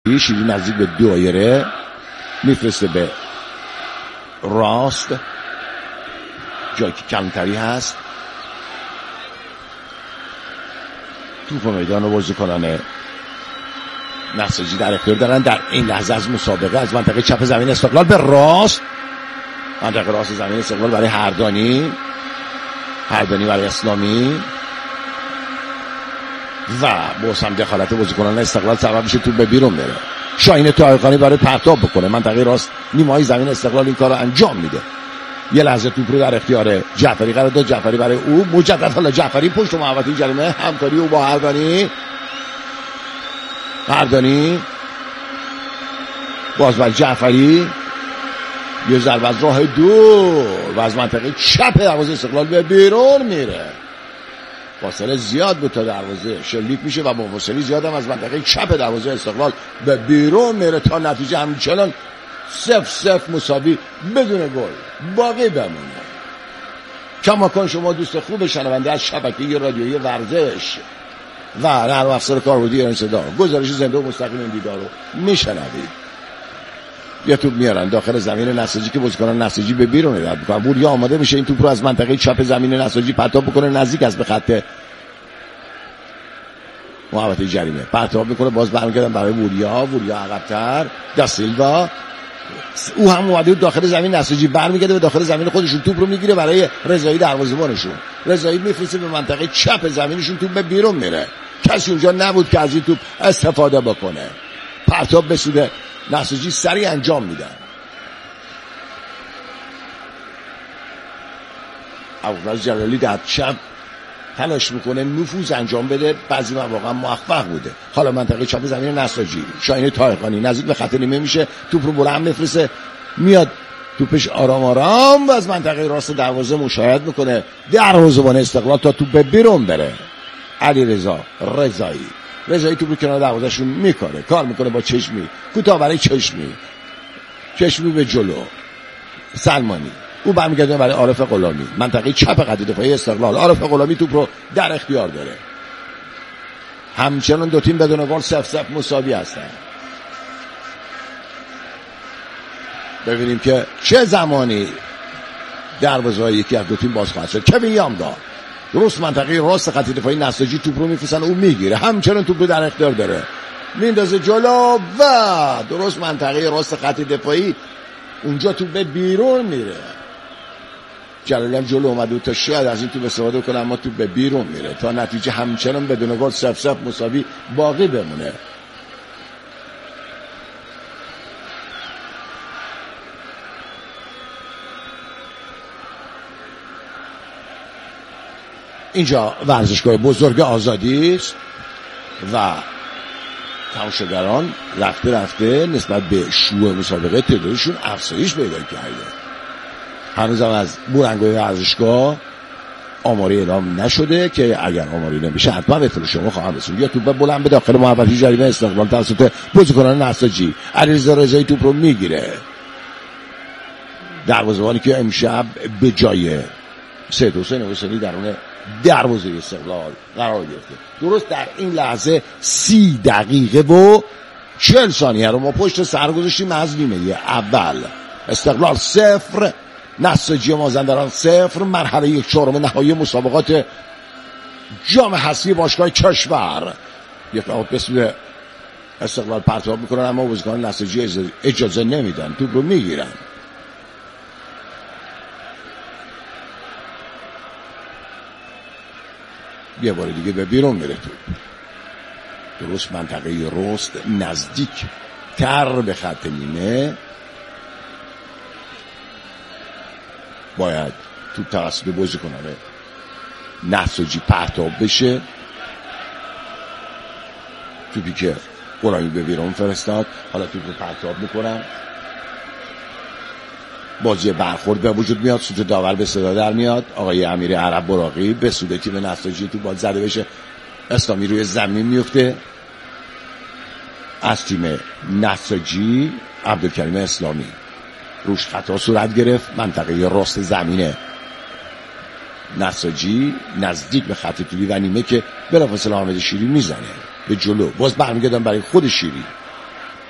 شیری نزدیک به دایره میفرسته به راست، جایی که کمتری هست. توپ میدان رو بازیکنان نساجی در اختیار دارن. در این لحظه از مسابقه از منطقه چپ زمین استقلال به راست، منطقه راست زمین استقلال برای هردانی برای اسلامی و باز هم دخالت بازیکنان استقلال سبب میشه توپ به بیرون بره. شاهین طاهرخانی برای پرتاب بکنه منطقه راست نیمه‌های زمین استقلال این کارو انجام میده. یه لحظه توپ رو در اختیار جعفری قرار داد، جعفری برای او مجدد، حالا جعفری پشت محوطه جریمه، همکاری او با هردانی باز بر جعفری، یه ضربه از راه دور و از منطقه چپ دروازه استقلال به بیرون میره. فاصله زیاد بود تا دروازه شلیک میشه و با فاصله زیاد هم از منطقه چپ دروازه استقلال به بیرون میره تا نتیجه همچنان 0-0 مساوی بدون گل باقی بمونه. کماکان شما دوست خوب شنونده از شبکه رادیویی ورزش و نرم افزار کاربردی ایران صدا گزارش زنده و مستقیم این دیدار رو میشنوید. یه توپ میارن داخل زمین نساجی که بازیکنان نساجی به بیرون رد میکنن. بوریا آماده میشه این توپ رو از منطقه چپ زمین نساجی پرتاب بکنه، نزدیک است به خط محوطه جریمه، پرتاب میکنه، باز برمیگردن برای بوریا عقب‌تر، داسیلوا او هم اومده داخل زمین نساجی، برمیگرده به داخل زمین خودشون، توپ رو میگیره برای رضایی دروازه‌بانشون، رضایی میفرسته به منطقه چپ زمینشون، توپ به بیرون میره. کسی اونجا نبود که از این توپ استفاده بکنه. پرتاب به سود نساجی سریع انجام میدن. ابوالفضل جلالی در چپ تلاش میکنه نفوذ انجام بده، بعضی مواقع موفق بوده. حالا منطقه چپ زمین نساجی، شاهین طاهرخانی نزدیک به خط نیمه میشه، توپ رو بلند میفرسته، میاد توپش آرام آرام و از منطقه راست دروازه مشاهده میکنه دروازه‌بان استقلال تا توپ به بیرون بره. علیرضا رضایی توپ رو کنار دروازه‌شون میکنه، کار میکنه با چشمی، کوتاه برای چشمی به جلو، سلمانی او برمیگرده برای عارف غلامی، منطقه چپ خط دفاعی استقلال. عارف غلامی توپ رو در اختیار داره. همچنان دو تیم بدون گل 0-0 مساوی هستن. ببینیم که چه زمانی دروازه‌های یکی از دو تیم باز خواهد شد. کوین یامدا درست منطقه راست خط دفاعی نساجی توپ رو میفرستن، او میگیره، همچنان توپ رو در اختیار داره، میندازه جلو و درست منطقه راست خط دفاعی اونجا توپ به بیرون میره. جلالی هم جلو اومده تا شاید از این توپ استفاده کنه، اما توپ به بیرون میره تا نتیجه همچنان بدون گل 0-0 مساوی باقی بمونه. اینجا ورزشگاه بزرگ آزادی است و تماشاگران رفته نسبت به شروع مسابقه تعدادشون افزایش پیدا کرده. هنوز هم از بورنگوی ورزشگاه آماری اعلام نشده که اگر آماری نمیشه حتما به اطلاع شما خواهم رسوند. یا توپ بلند به داخل محوطه جریمه استقلال توسط بازیکنان نساجی. علیرضا رضایی توپ رو میگیره، دروازه‌بانی که امشب به جای سید حسین حسینی درون دروازه استقلال قرار گرفته. درست در این لحظه 30 دقیقه و 40 ثانیه رو ما پشت سر گذاشتیم از نیمه اول. استقلال 0 نساجی مازندران 0. مرحله 1/4 نهایی مسابقات جام حذفی باشگاه کشور. یک آب به استقلال پرتاب میکنن اما بازیکنان نساجی اجازه نمیدن، توپ رو میگیرن. یه بار دیگه به بیرون میره توپ. درست منطقه راست نزدیک تر به خط نیمه باید توپ توسط بازیکنان نساجی پرتاب بشه. توپی که غلامی به بیرون فرستاد، حالا توپ رو پرتاب میکنن، بازی برخورد به وجود میاد، سوت داور به صدا در میاد. آقای امیر عرب براقی به سود تیم نساجی تو بال زده بشه، اسلامی روی زمین میفته. از تیم نساجی عبدالکریم اسلامی روش خطا صورت گرفت. منطقه راست زمینه نساجی نزدیک به خط طولی و نیمه که بلافاصله حامد شیری میزنه به جلو. باز برمیگردن برای خود شیری.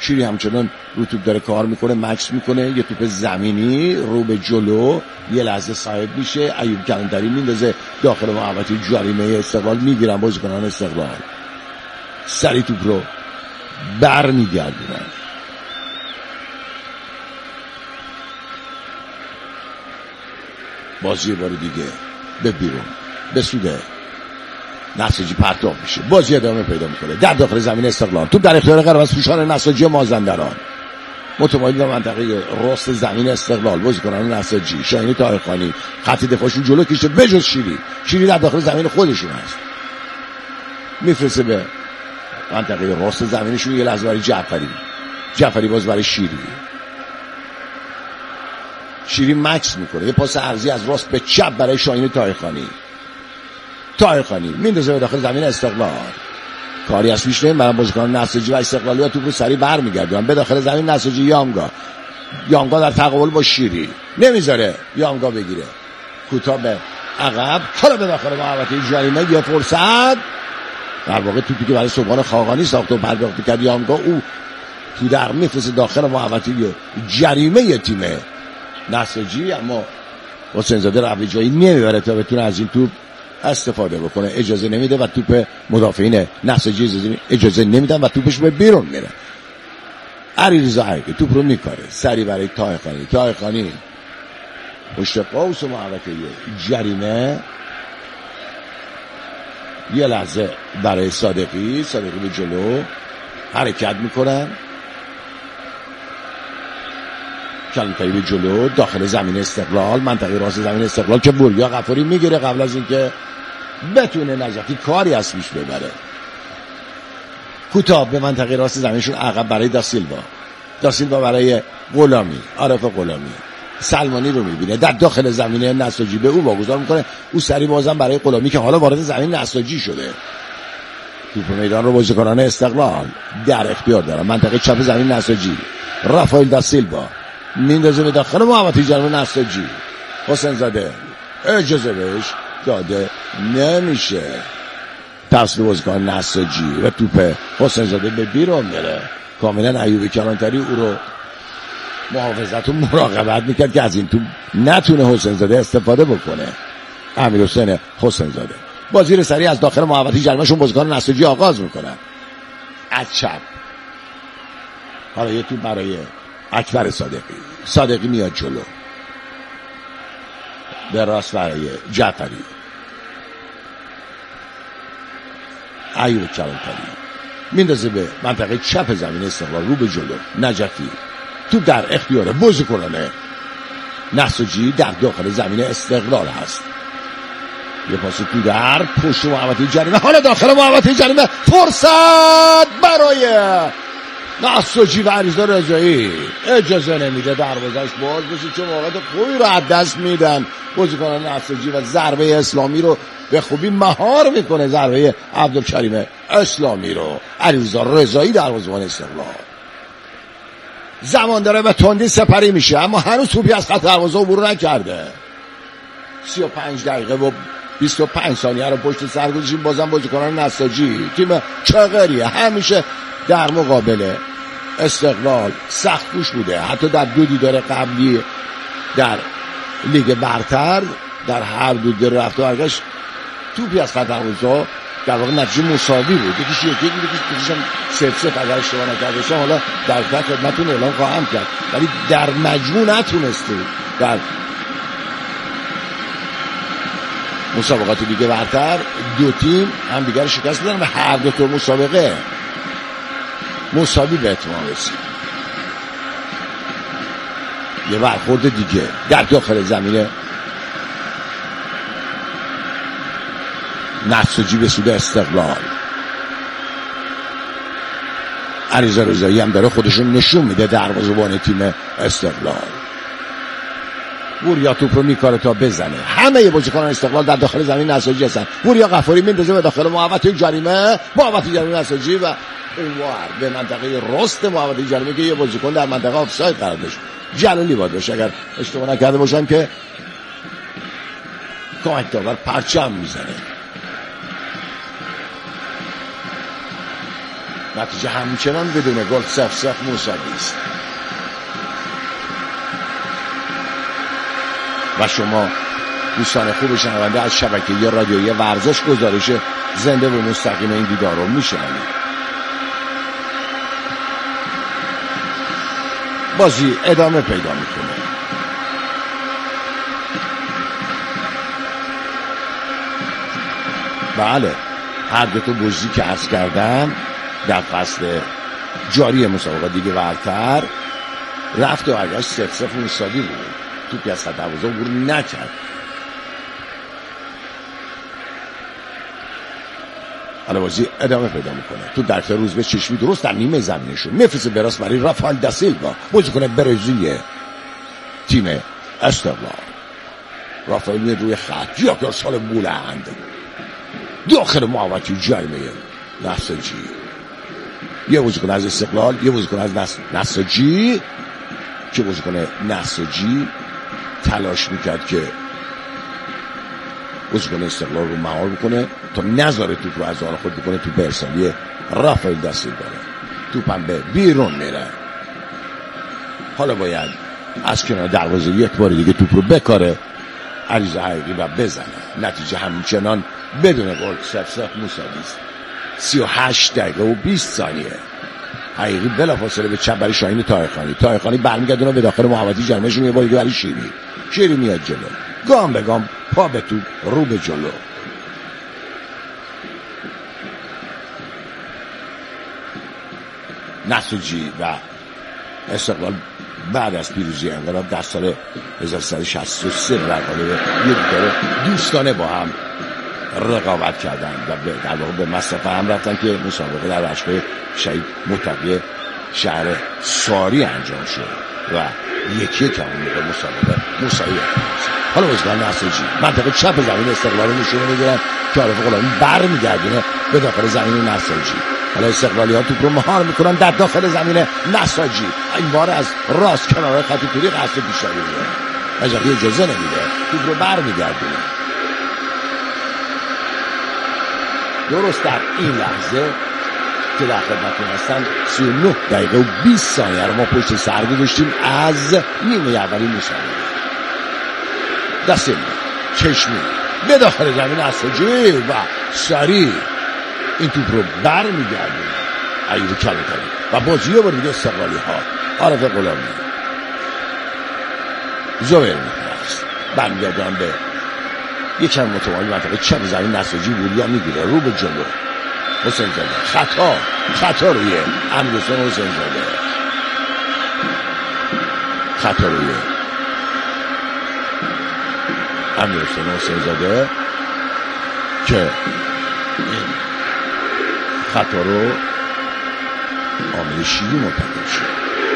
شیری همچنان رو توپ داره کار میکنه، مکس میکنه، یه توپ زمینی رو به جلو، یه لحظه صاحب میشه، ایوب کلانتری میندازه داخل محوطه جریمه استقلال، میگیرن بازیکنان استقلال، سری توپ رو بر میگردونن. بازی بار دیگه به بیرون به سوده نساجی پرتاب میشه، بازی ادامه پیدا میکنه در داخل زمین استقلال. توپ در اختیار قرمز پوشان نساجی مازندران، متمایل به منطقه راست زمین استقلال، بازیکنان نساجی شاهین طاهرخانی خط دفاعشون جلو کشته بجز شیری در داخل زمین خودشون هست، میفرسته به منطقه راست زمینشون، یه لحظه برای جعفری باز برای شیری مکس میکنه، یه پاس عرضی از راست به چپ برای شاهین طاهرخانی میندازه به داخل زمین استقلال، کاری از پیش نمیبرن بازیکنان نساجی و استقلالی، توپ رو سریع برمیگردونن به داخل زمین نساجی. یانگا در تقابل با شیری نمیذاره یانگا بگیره، کوتاه به عقب، حالا به داخل محوطه جریمه، یه فرصت در واقع توپی که برای سبحان خاقانی ساخت و پرداخت کرد یانگا، او تو در میفرسته داخل محوطه جریمه تیم نساجی، اما حسین زاده رو جایی نمیبره تا بتونه از این توپ استفاده بکنه، اجازه نمیده و توپ مدافعین نساجی اجازه نمیدن و توپش به بیرون میره. علیرضا حقیقی توپ رو میکاره سری برای طاهرخانی پشت قوس محوطه جریمه، یه لحظه برای صادقی به جلو حرکت میکنن، کلانتری به جلو داخل زمین استقلال، منطقه راست زمین استقلال که وریا غفاری میگیره قبل از اینکه بتونه نجفی کاری از پیش ببره. کوتاه به منطقه راست زمینشون عقب برای داسیلوا برای عارف غلامی، سلمانی رو میبینه در داخل زمین نساجی، به او واگذار میکنه، او سری بازم برای غلامی که حالا وارد زمین نساجی شده. توپ میدان رو بازیکنان استقلال در اختیار دارن، منطقه چپ زمین نساجی، رافائل داسیلوا میندازه به داخل محوطه جریمه نساجی، حسین زاده اجازه بهش داده نمیشه، توسط بازیکن نساجی و توپ حسین زاده به بیرون میره. کاملا ایوب کلانتری او رو محافظت و مراقبت میکرد که از این توپ نتونه حسین زاده استفاده بکنه. امیرحسین حسین زاده بازی رو سریع از داخل محوطه جریمه شون بازیکن نساجی آغاز میکنن، از چپ حالا یه توپ برای اکبر صادقی میاد جلو، به راست برای جعفری، ایوب کلانتری میندازه به منطقه چپ زمین استقلال رو به جلو، نجفی توپ در اختیار بازیکنان نساجی در داخل زمین استقلال هست، یه پاس تو در پشت محوطه جریمه، حالا داخل محوطه جریمه فرصت برای نساجی و علیرضا رضایی، اجازه نمیده دروازه‌اش باز بشه چون موقعیت خوبی رو از دست میدن بازیکنان نساجی و ضربه اسلامی رو به خوبی مهار میکنه، ضربه عبدالکریم اسلامی رو علیرضا رضایی دروازه‌بان استقلال زمان داره و تندی سپری میشه، اما هنوز توپی از خط دروازه عبور نکرده. 35 دقیقه و 25 ثانیه رو پشت سر گذاشتیم، بازم بازیکنان نساجی تیم چغریه، همیشه در مقابل استقلال سخت کوش بوده، حتی در دو دیدار قبلی در لیگ برتر در هر دو دیدار رفت و برگشت توپی از خط دروازه در واقع نتیجه مساوی بود، یکیش یکیش 0-0 اگر اشتباه نکردم، حالا در خدمتتون اعلام خواهم کرد، ولی در مجموع نتونسته در مسابقات لیگ برتر دو تیم هم دیگر شکست بدن و هر دو تا مسابقه مساوی به اتمام رسید. یه برخورد دیگه در داخل زمین نساجی به سود استقلال، علیرضا رضایی هم داره خودشون نشون میده دروازه‌بان تیم استقلال، وریا توپ رو میکاره تا بزنه، همه بازیکنان استقلال در داخل زمین نساجی هستن، وریا غفاری میندازه به داخل محوطه جریمه نساجی و اونوار به منطقه راست محوطه جریمه که یه بازیکن در منطقه آفساید قرار داشت، جلالی باید باشه اگر اشتباه نکرده باشم که کمک داور پرچم میزنه. نتیجه همچنان بدون گل 0-0 مساوی است. و شما دوستان خوب شنونده از شبکه رادیویی ورزش گزارش زنده و مستقیم این دیدار رو میشنوید. بازی ادامه پیدا میکنه. بله، هر دو تا بازی که عرض کردم در فصل جاری مسابقه دیگه برتر رفت و برگشت 0-0 مساوی بود. توپی از خط دروازه عبور نکرد. حالا بازی ادامه پیدا میکنه. تو در روز به چشمی درست در نیمه زمینشو میفرسته براس برای رافائل دا سیلوا، بازیکن برزیلی تیم استقلال. رافائل میاد روی خط، یک سال بلند داخل محوطه جریمه نساجی. یه بازیکن از استقلال، یه بازیکن از نساجی که بازیکن نساجی تلاش میکرد که بازیکن استقلال رو مهار بکنه تا نذاره توپ رو از آن خود بکنه. توپ ارسالی رافائل دا سیلوا داره، توپم به بیرون میره. حالا باید از کنار دروازه یک بار دیگه توپ رو بکاره عریض حقیقی و بزنه. نتیجه همچنان بدون گل 0-0 مساوی است. 38 دقیقه و 20 ثانیه. حقیقی بلافاصله به چپ برای شاهین طاهرخانی برمیگردونه به داخل محوطه جریمه‌شون. یه بار دیگه برای شیری میاد جلو، گام به گام، پا به توپ، رو به جلو. نساجی و استقلال بعد از پیروزی انقلاب در سال 1363 در قالب یک دوره دوستانه با هم رقابت کردن و در واقع به مصرف هم رفتن که مسابقه در باشگاه شهید متقی شهر ساری انجام شد و یکی که همون به مسابقه مساوی است. حالا بازیکن نساجی منطقه چپ زمین استقلال رو نشونه میگیرن که عارف غلامی برمیگردونه به داخل زمین نساجی. حالا استقلالی ها توپ رو مهار میکنن در داخل زمین نساجی. این بار از راست کنار خط توری قصد پیشروی میاره، اجازه اجازه نمیده، توپ رو برمیگردونه. درست در این لحظه که در خدمتتون هستن 39 دقیقه و 20 ثانیه رو ما پشت سر گذاشتیم از نیمه اولی مسابقه. دا سیلوا چشمی به داخل زمین نساجی و سریع این توپ رو برمیگردونه. ایوب کلمه و بازی رو برمیگه استقلالی ها. عارف غلامی زویر میکنست برمیگردن به یکم متوازی منطقه چپ زمین نساجی وریا میگیره رو به جلو. حسین زاده خطا روی امیرحسین حسین زاده، خطا روی امیرحسین حسین زاده که این خطا رو عامل شیری منتقل شد.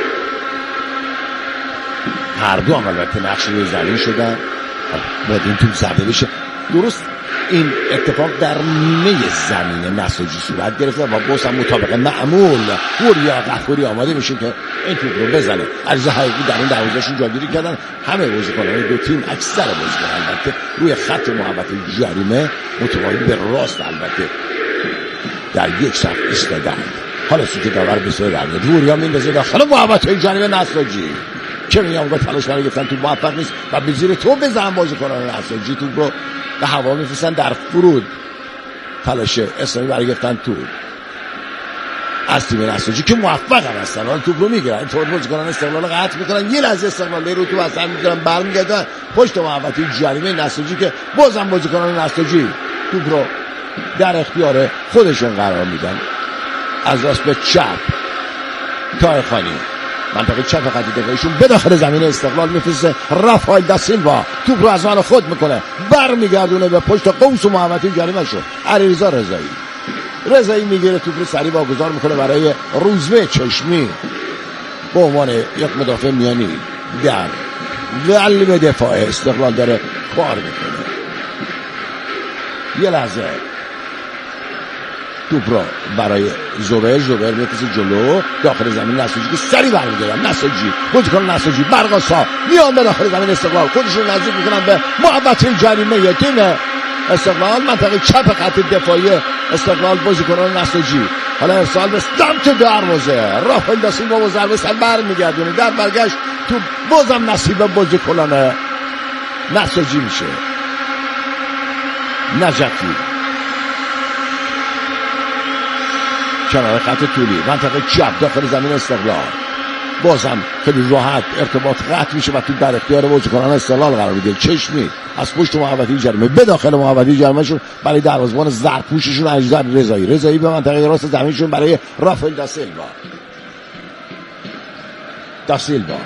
هر دو هم البته نقش روی زمین شدن. باید این توپ زده بشه. درست این اتفاق در نیمه زمین نساجی صورت گرفته و باز هم مطابق معمول وریا قفوری آماده میشه که این توپ رو بزنه. عرض حقیقی در اون دروازه‌شون جاگیری کردن. همه بازیکنان دو تیم، اکثر بازیکنان البته روی خط محوطه جریمه متوازی به راست البته در یک صف ایستادن. حالا سوتی داور به سر در میاد، وریا میندازه داخل محوطه جریمه نساجی که میگم با تلاش برای گرفتن توپ موفق نیست و به زیر توپ بزنن بازیکنان نساجی توپ رو به هوا میفرستن در فرود. تلاش اسلامی برای گرفتن توپ از تیم نساجی که موفق هم هستن. حالا توپ رو میگیرن، اینطور بازیکنان استقلال رو قطع میکنن. یه لحظه استقلالی رو توپ اصلا میگیرن برمیگردن پشت محوطه جریمه نساجی که بازم بازیکنان نساجی توپ رو در اختیار خودشون قرار میدن. از راست به چپ طاهرخانی منطقه چپ خط دفاعیشون به داخل زمین استقلال میفرسته. رافائل دا سیلوا توپ رو از آن خود میکنه، برمیگردونه به پشت قوس و محوطه جریمه شو. علیرضا رضایی میگیره توپ رو سریع واگذار میکنه برای روزبه چشمی به عنوان یک مدافع میانی در قلب دفاع استقلال داره کار میکنه. یه لحظه توپ را برای زوبر میفرسته جلو داخل زمین نساجی که سریع برمیگردن. نساجی بازیکن نساجی برقاسا میان به داخل زمین استقلال، خودشون نزدیک میکنن به محوطه جریمه تیم استقلال. منطقه چپ خط دفاعی استقلال بازیکنان نساجی حالا ارسال به سمت دروازه، رافائل دا سیلوا با ضربه سر برمیگردونه، در برگشت تو بازم نصیب بازیکنان نساجی میشه. نجفی کنار خط طولی منطقه چپ داخل زمین استقلال، بازم خیلی راحت ارتباط قطع میشه و تو در اختیار بازیکنان استقلال قرار میگیره. چشمی از پشت محوطه جریمه به داخل محوطه جریمهشون برای دروازه‌بان زرپوششون اجدر رضایی به منطقه راست زمینشون برای رافائل دا سیلوا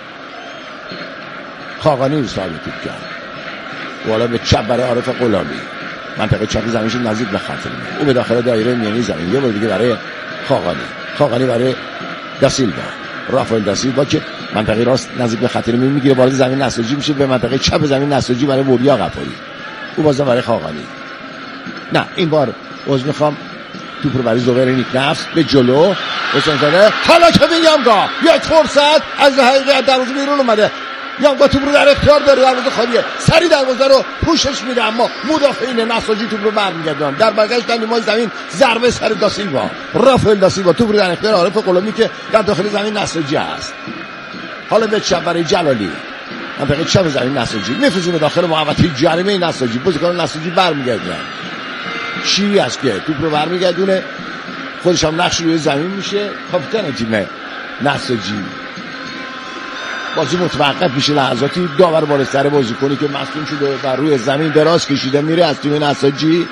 خاقانی رو صاحب توپ کرد، والا به چپ برای عارف غلامی، منطقه چپ زمینشون نزدیک به خط میاد، او به داخل دایره میانی زمین، یه بار دیگه برای خاقانی برای دا سیلوا، رافائل دا سیلوا که منطقه راست نزدیک به خط میگیره، وارد زمین نساجی میشه، به منطقه چپ زمین نساجی برای وریا قفاری، او بازم برای خاقانی. نه این بار میخوام توپ رو برای زبیر نیک نفس به جلو حسین زاده، حالا که به یامگا یک فرصت از حقیقت دروازه بیرون اومده، یامگا توپ رو در اختیار داره، دروازه خالیه، سری دروازه رو پوشش میده، اما مدافعین نساجی توپ رو برمیگردونن، در برگشت در نیمه زمین ضربه سر دا سیلوا، رافائل دا سیلوا توپ رو در اختیار عارف غلامی که در داخل زمین نساجی است، حالا به چپ برای جلالی، منطقه چپ زمین نساجی میفرسته داخل محوطه جریمه نساجی، بازیکنان نساجی برمیگردونن، شیری است که توپ رو برمیگردونه، خودش هم نقش روی زمین میشه، کاپیتان تیم نساجی. بازی متوقف میشه لحظاتی، داور بالا سر بازیکنی که مصدوم شده و روی زمین دراز کشیده میره از تیم نساجی.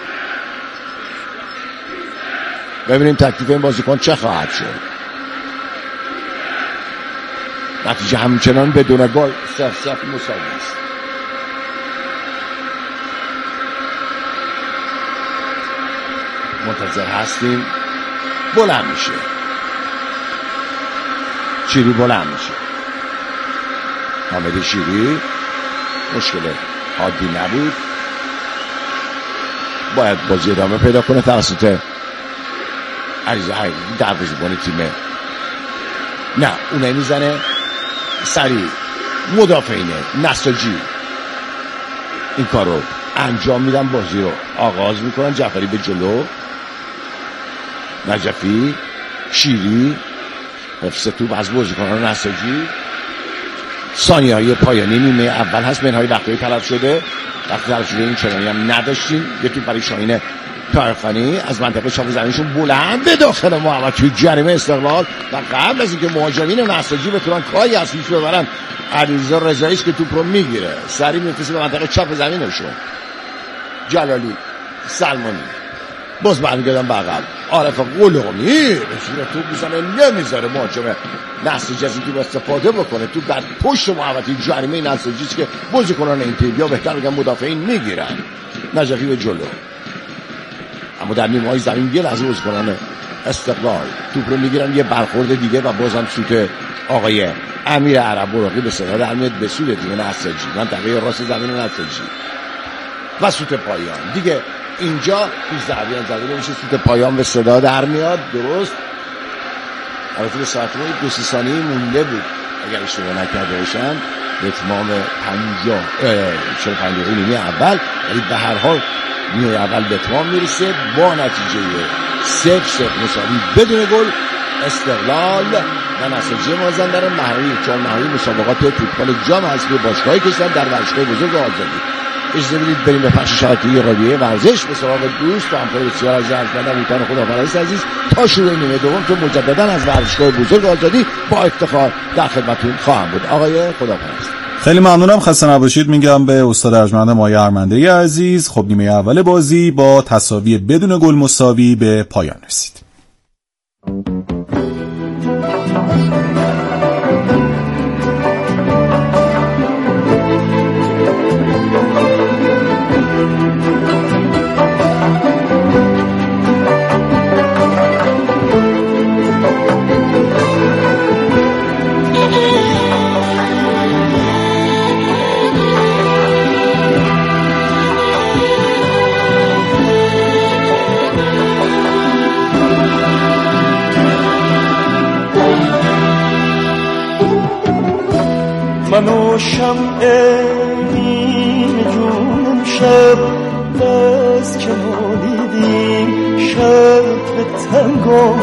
ببینیم تکلیف این بازیکن چه خواهد شد. نتیجه همچنان بدون گل 0-0 مساوی است. منتظر هستیم. بلند میشه، شیری بلند میشه، حامد شیری مشکل عادی نبود، باید بازی ادامه پیدا کنه توسط عریضه حقیقی دروازه‌بان تیم. نه اون نمیزنه، سریع مدافعین نساجی این کار رو انجام میدن، بازی رو آغاز میکنن. جعفری به جلو، نجفی، شیری، حفظ توپ از بازیکنان نساجی. ثانیه‌های پایانی نیمه اول هست، منهای وقتی تلف شده این چنانی هم نداشتیم. یه توپ برای شاهین طاهرخانی از منطقه چپ زمینشون بلند به داخل محوطه جریمه استقلال و قبل از اینکه مهاجمین نساجی بتونن کاری از پیش ببرن، علیرضا رضایی که توپ رو میگیره سریع میفرسته به منطقه چپ زمینشون. جلالی، سلمانی باز برمیگردن بغل، عارف غلامی رسید توپ میزنه، نمیذاره مهاجم نساجی از این توپ استفاده بکنه. توپ در پشت محوطه جریمه نساجی که بازیکنان این تیم یا بهتر بگم مدافعین میگیرن. نجفی به جلو، اما در نیمه‌های زمین یه لحظه بازیکنان استقلال توپ رو میگیرن، یه برخورد دیگه و بازم سوت آقای امیر عرب براقی به صدا در میاد به سوی تیم نساجی، منطقه راست زمین نساجی و سوت پایان دیگه. اینجا پیش ضربی زده نمیشه، سوت پایان به صدا در میاد. درست البته به ساعت 2 ثانیه مونده بود اگر اشتباه نکرده باشم به اتمام 45 دقیقه نیمه اول، ولی به هر حال نیمه اول به اتمام میرسه با نتیجه 0-0 مساوی بدون گل. استقلال و نساجی مازندران نهایی مسابقات فوتبال جام حذفی باشگاهی کشور در ورزشگاه بزرگ آزادی. اجازه بدید بریم به پخش شبکه‌ای رادیویی ورزش به سراغ دوست و همکار بسیار از جذبنده بوتان خداپرست عزیز تا شروع نیمه دوم که مجددا از ورزشگاه بزرگ آزادی با افتخار در خدمتتون خواهم بود. آقای خداپرست خیلی ممنونم، خسته نباشید میگم به استاد ارجمند مایه ارمنده عزیز. خب نیمه اول بازی با تساوی بدون گل مساوی به پایان رسید. من و شمع این جون شب از که نالیدیم شب به تنگام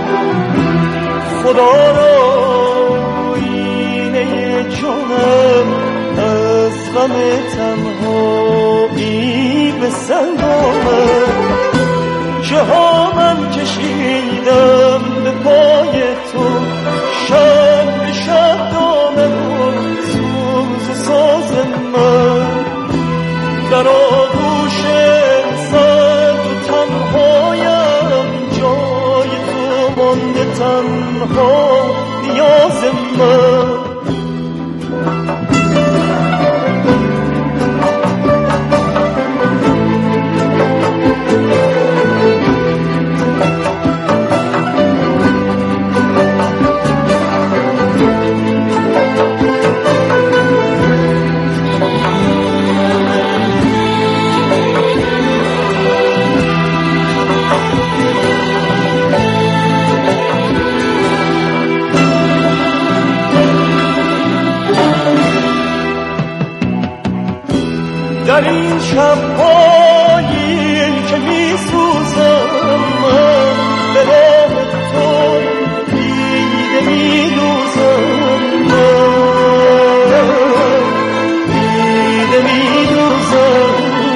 خدا را اینه جانم از غم تنهایی به سنگام که ها من کشیدم به پای تو شب به شب دامن و سوز و ساز من در آغوش سرد و تنهایم جای تو مانده تنها نیاز من در این شب‌هایی که می‌سوزم من به راه تو دیده می‌دوزم دیده می‌دوزم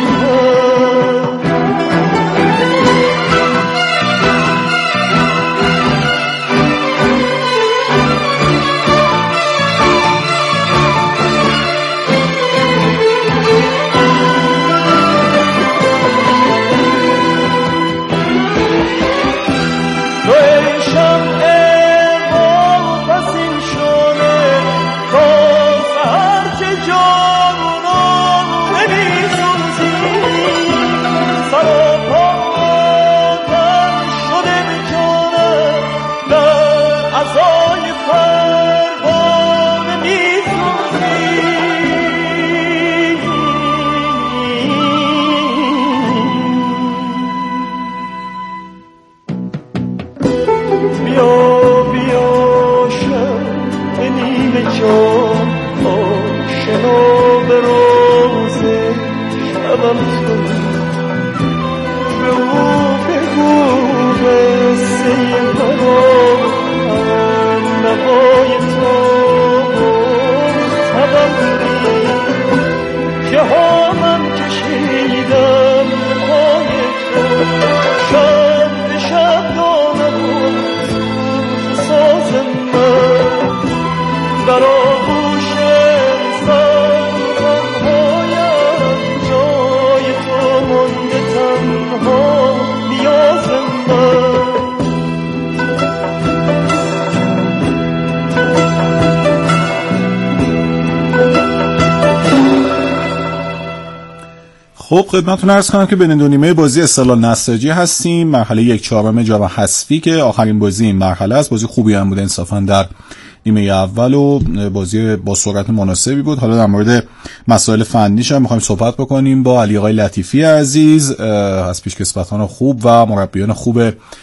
خب خدمتتون عرض کنم که بین دو نیمه بازی استقلال نساجی هستیم. مرحله 1/4 جام حذفی که آخرین بازی این مرحله است. بازی خوبی هم بود انصافا در نیمه اول و بازی با سرعت مناسبی بود. حالا در مورد مسائل فنیش هم می‌خوایم صحبت بکنیم با علی آقای لطیفی عزیز از پیشکسوتان خوب و مربیان خوب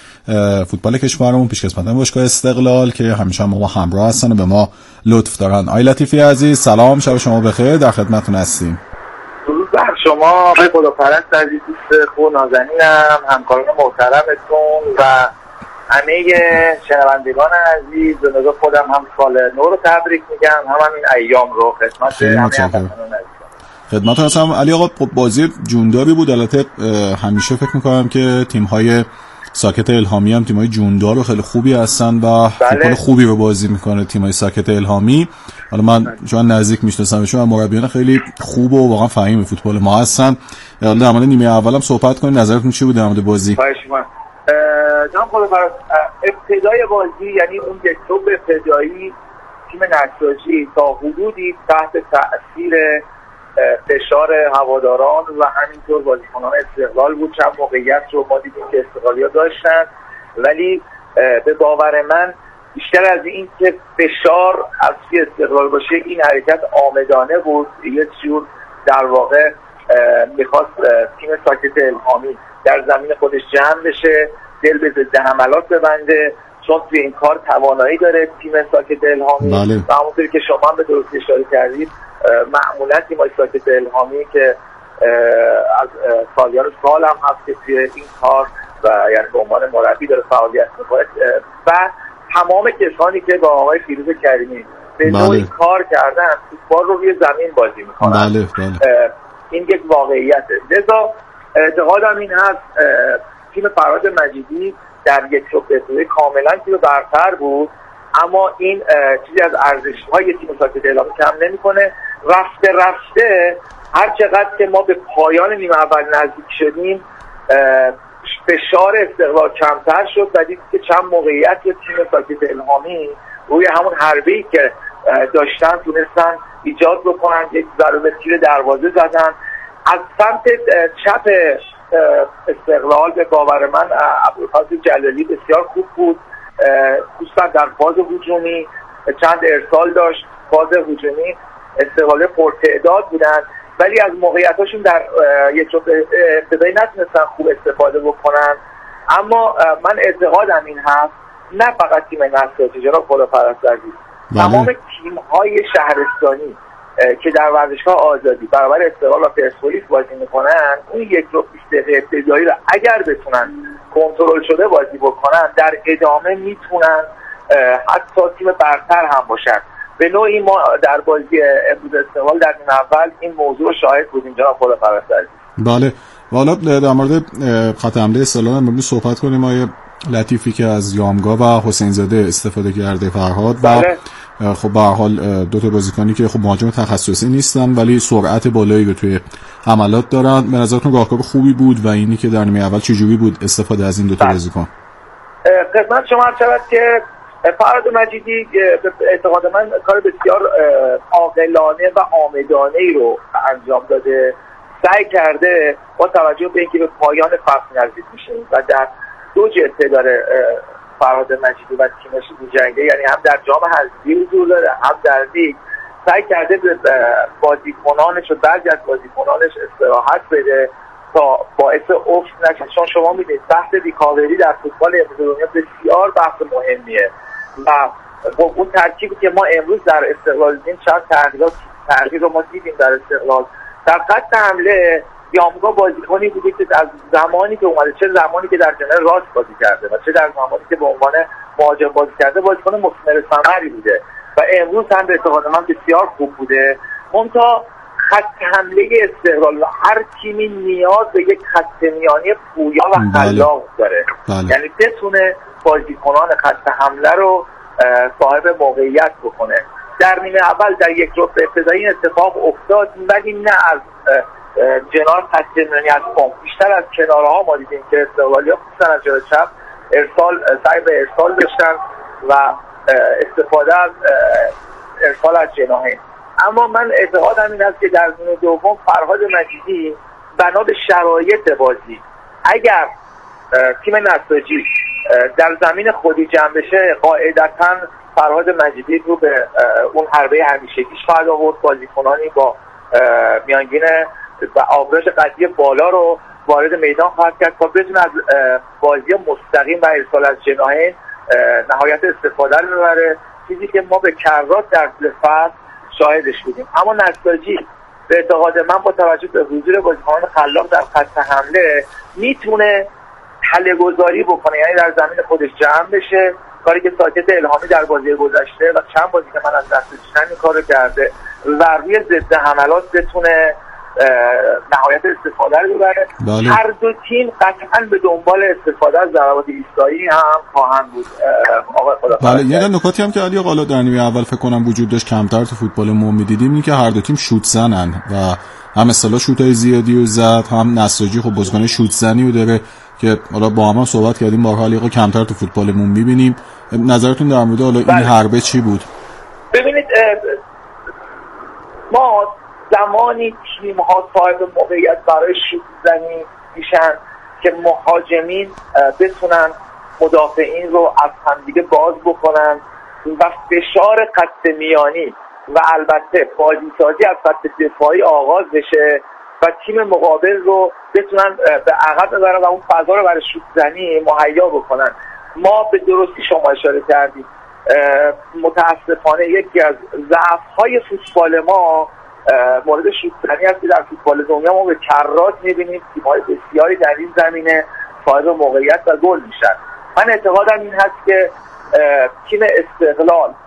فوتبال کشورمون، پیشکسوتان باشگاه استقلال که همیشه ما همراه هستن و به ما لطف دارن. آقای لطیفی عزیز سلام، شب شما بخیر، در خدمتتون هستیم. درود بر شما آقای خداپرست عزیز، دوست خوب نازنینم، همکاران محترمتون و همه شنوندگان عزیز. به نظر خودم هم سال نو رو تبریک میگم، هم این ایام رو خدمت همه خدمتتون هستم. علی آقا بازی جونداری بود. البته همیشه فکر میکنم که تیم‌های ساکت الهامی هم تیم‌های جوندار و خیلی خوبی هستن و فوتبال خوبی رو بازی میکنه تیم‌های ساکت الهامی. حالا من چون نزدیک میشناسمشون و مربیان خیلی خوب و واقعا فهیم فوتبال ما هستن. حالا در مورد نیمه اول هم صحبت کنید، نظرتون چی بود در مورد بازی؟ جناب خداپرست، ابتدای بازی یعنی اون دکتوب ابتدایی تیم نساجی تا حدودی تحت تأثیر فشار هواداران و همینطور بازیکنان استقلال بود. چند موقعیت رو ما دیدیم که استقلالیا داشتن، ولی به باور من بیشتر از این که فشار از سوی استقلال باشه، این حرکت آمدانه بود. یه جور در واقع میخواست تیم ساکت الهامی در زمین خودش جمع بشه، دل به ضد حملات ببنده، چون توی این کار توانایی داره تیم ساکت الهامی. و همونطوری که شما هم به درستی اشاره کردید، معمولا تیم‌های ساکت الهامی که از سالیان سال هم هست که توی این کار و یعنی به عنوان مربی داره فعالیت میکنه و تمام کسانی که با آقای فیروز کریمی به نوعی کار کردن فوتبال رو روی زمین بازی میکنن. این یک واقعیته. لذا اعتقادم این هست تیم فرهاد مجیدی در یک شوط کاملا تیم برتر بود، اما این چیزی از ارزش‌های تیم ساکت اعلامی کم نمی‌کنه. رفته هر چقدر که ما به پایان نیمه اول نزدیک شدیم فشار استقلال کمتر شد و دیدیم که چند موقعیت تیم ساکت الهامی روی همون حربه‌ای که داشتن تونستن ایجاد بکنن، یک ضربه تیر دروازه زدن. از سمت چپ استقلال به باور من ابوالفضل جلالی بسیار خوب بود، خصوصا در فاز هجومی چند ارسال داشت. فاز هجومی استقلال پرتعداد بودن ولی از موقعیتاشون در یک ابتدایی نتونستن خوب استفاده بکنن. اما من اعتقادم این هست نه فقط تیم نساجی جناب خداپرست عزیز، تمام تیم‌های شهرستانی که در ورزشگاه آزادی برابر استقلال و پرسپولیس بازی میکنن اون یک رو 20 دقیقه ابتدایی رو اگر بتونن کنترل شده بازی بکنن در ادامه میتونن حتی تیم برتر هم باشن. به نوعی ما در بازی امروز استقلال در نیمه اول این موضوع شاهد بودیم جناب خداپرست عزیز. بله. حالا در مورد خط حمله استقلال هم امروز صحبت کنیم. آیه لطیفی که از یامگا و حسین زاده استفاده کرده فرهاد و بله. خب به هر حال دو تا بازیکنی که خب مهاجم تخصصی نیستن ولی سرعت بالایی رو توی حملات دارن. به نظرتون راهکار خوبی بود و اینی که در نیمه اول چجوری بود استفاده از این دو تا بازیکن؟ خدمت شما عرض شود که فرهاد مجیدی به اعتقاد من کار بسیار عاقلانه و عامدانه‌ای رو انجام داده. سعی کرده با توجه به اینکه به پایان فصل نزدیک میشه و در دو جهت داره فرهاد مجیدی و تیمش می‌جنگه، یعنی هم در جام حذفی حضور داره هم در لیگ، سعی کرده به بازیکنانش و بعضی از بازیکنانش استراحت بده تا باعث افت نشه. چون شما می‌دونید بحث ریکاوری در فوتبال امروز دنیا بسیار بحث مهمیه و با اون ترکیبی که ما امروز در استقلال دیدیم چند تغییر رو ما دیدیم در استقلال. در خط حمله یامگا بازیکنی بوده که از زمانی که اومده، چه زمانی که در جناح راست بازی کرده و چه در زمانی که به عنوان مهاجم بازی کرده، بازیکن مثمر ثمری بوده و امروز هم به اعتقاد من بسیار خوب بوده. منتها خط حمله استقلال و هر تیمی نیاز به یک خط میانی پویا و خلاق داره. یعنی بتونه بازیکنان خط حمله رو صاحب موقعیت بکنه. در نیمه اول در یک ربع ابتدایی اتفاق افتاد ولی نه از جناح خط میانی از بیشتر از کنارها ما دیدیم که استقلالی‌ها خصوصا از جلوی چپ سعی به ارسال داشتن و استفاده از ارسال از جناحین. اما من اعتقادم این است که در نیمه دوم فرهاد مجیدی بنا به شرایط بازی اگر تیم نساجی در زمین خودی جمع بشه قاعدتاً فرهاد مجیدی رو به اون حربه همیشگیش خواهد آورد. بازیکنانی با میانگین و آبراج قدی بالا رو وارد میدان خواهد کرد تا بتونه از بازی مستقیم و ارسال از جناحین نهایت استفاده رو ببره، چیزی که ما به کرات در طول فصل شاهدش بودیم. اما نساجی به اعتقاد من با توجه به حضور بازیکنان خلاق در خط حمله میتونه تله‌گذاری بکنه، یعنی در زمین خودش جمع بشه، کاری که ساکت الهامی در بازی گذشته و چند بازی که من از دست دیدم این کارو کرده و روی ضد حملات بتونه نهایت استفاده رو ببره. هر دو تیم قطعا به دنبال استفاده از ضربات ایستایی هم خواهند بود. آقای خداپرست یه نکاتی هم که علی آقا در نیمه اول فکر کنم وجود داشت کمتر تو فوتبال ما می‌دیدیم اینه که هر دو تیم شوت زنن و هم اصطلاح شوت‌های زیادی رو زد، هم نساجی خب بازیکن شوت زنی رو داره که حالا با هم صحبت کردیم بارها علی آقا کمتر تو فوتبالمون می‌بینیم. نظرتون در مورد حالا این حربه چی بود؟ ببینید ما زمانی تیم‌ها صاحب موقعیت برای شوت زنی میشن که مهاجمین بتونن مدافعین رو از همدیگه باز بکنن و فشار خط میانی و البته بازیسازی از خط دفاعی آغاز بشه و تیم مقابل رو بتونن به عقب ببرن و اون فضا رو برای شوت زنی مهیا بکنن. ما به درستی شما اشاره کردیم متاسفانه یکی از ضعف‌های فوتبال ما مورد شیطانی هست که در فوتبال دنیا ما به کرات می‌بینیم تیم‌های بسیاری در این زمینه صاحب موقعیت و گل میشن. من اعتقادم این هست که تیم استقلال